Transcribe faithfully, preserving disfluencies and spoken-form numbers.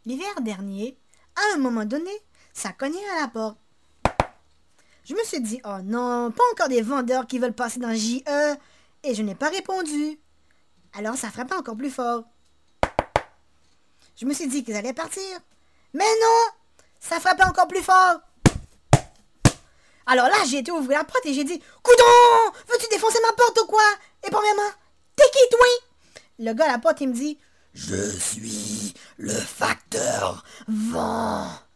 L'hiver dernier, à un moment donné, ça cognait à la porte. Je me suis dit, oh non, pas encore des vendeurs qui veulent passer dans J E, et je n'ai pas répondu. Alors ça frappait encore plus fort. Je me suis dit qu'ils allaient partir. Mais non, ça frappait encore plus fort. Alors là, j'ai été ouvrir la porte et j'ai dit, coudon, veux-tu défoncer ma porte ou quoi? Et premièrement, t'es qui toi? Le gars à la porte, il me dit, je suis le facteur vent.